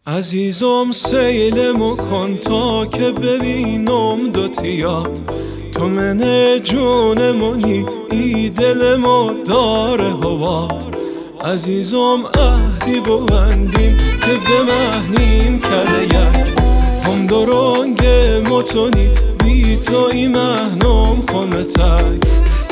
عزیزم سیلمو کن تا که ببینم دوتیات تو من جونمونی ای دلمو داره هوات عزیزم عهدی ببندیم که بمهنیم کله یک هم درنگ متونی بی تو ای مهنم خمتک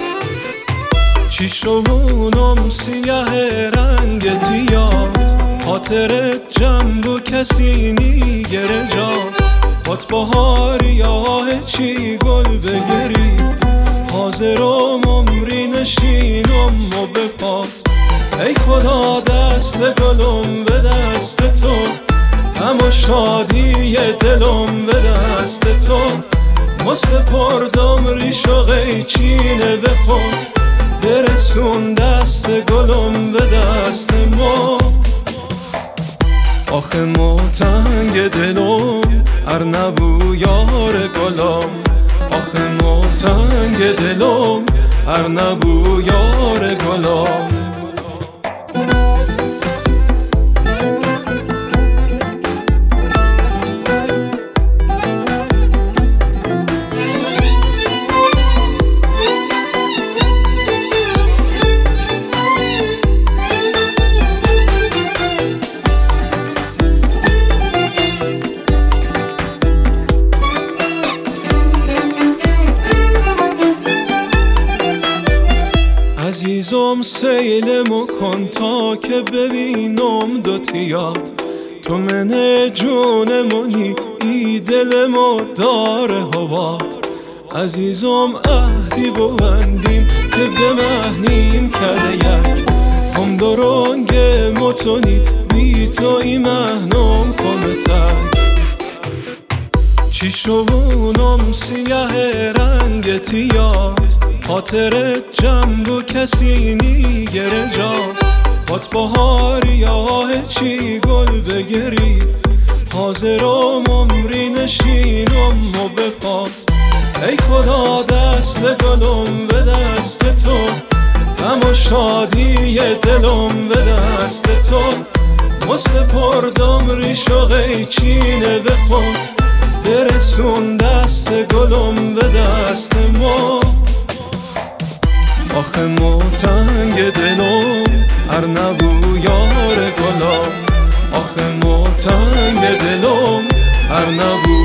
چیشمونم سیاه رنگ تیات خاطرت جنب و کسی نیگره جان پات بهاری یا چی گل بگری حاضرم عمری نشینم و بپات ای خدا دست گلم به دست تو غم شادی دلم به دست تو ما سپردم ریش و قیچینه به خود برسون دست گلم به دست ما آخه ما تنگ دلم ار نبو یار گلم آخه ما تنگ دلم ار نبو یار گلم عزیزم سیلمو کن تا که ببینم دوتیات تو من جونمونی ای دلمو داره هوات عزیزم عهدی ببندیم که بمهنیم کله یک هم درنگ متونی بی تو ای مهنم خمتک چیشمونم سیاه رنگ تیات خاطرت جنب و کسی نیگره جان پات بهاری یا چی گل بگریف حاضرم عمری نشینم و بپات ای خدا دست گلم به دست تو غم و شادی دلم به دست تو ما سپردم ریش و قیچینه به خود برسون دست گلم به دست ما آخه ما تنگ دلم ار نبو یار گلم آخه ما تنگ دلم ار نبو